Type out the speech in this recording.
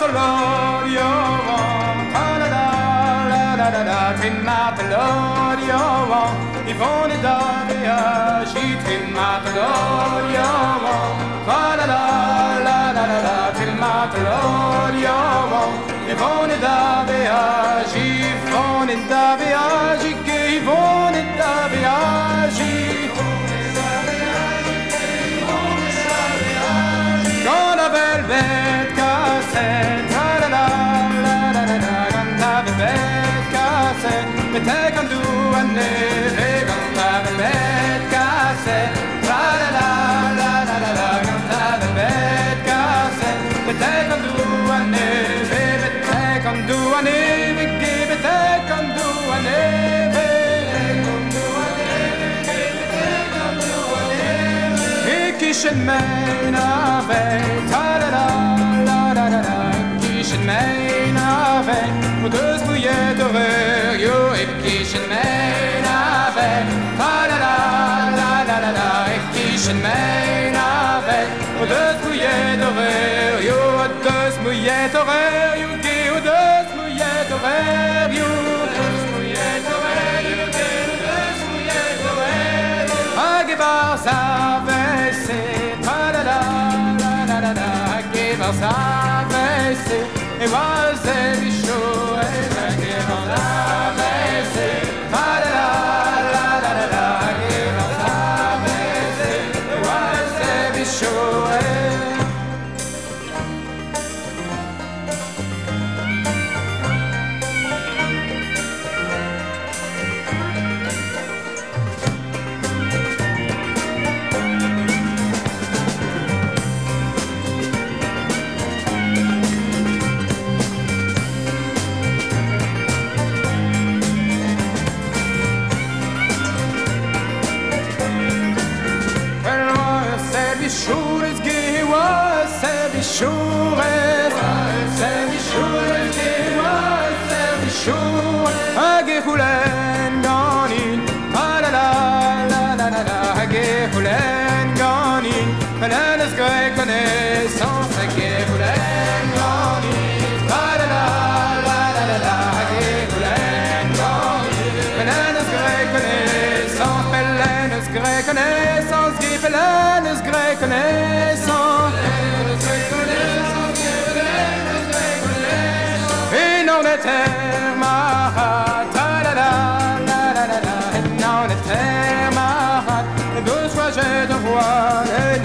Trimatolorio, Trimatolorio, Yvonne Davia, she Trimatolorio, Trimatolorio, Yvonne Davia, she Yvonne Davia, she Yvonne Davia, she Quand la velvet cassette, la la la la la la, quand la velvet cassette, mais t'es comme tout un nez, quand la velvet cassette, la la la la la la la, quand la velvet cassette, mais t'es comme tout un nez, mais t'es comme tout un nez, mais t'es comme tout un nez, Kishin mein ave, ta la la la la la la. Kishin mein ave, och dus moet je door jo. Kishin mein ave, ta la la la la la la. Kishin mein ave, och dus moet je door jo. Dus moet je door jo, och dus moet je door jo. Dus moet je door jo, dus moet je door jo. Agbar savesse, ta la la la la la la. Agbar savesse, et moi c'est bichot. Agbar savesse, ta la la la la la. Agbar savesse, et moi c'est bichot. Shures ge was se shures se shures ge was se shures age hulen ganin la la la la la la age hulen ganin falanes grec connaissance age hulen ganin la la la la la la age hulen ganin falanes grec connaissance falanes grec connaissance falanes grec connaissance et non est terre marat la la la la la la et non est terre marat deux fois je te vois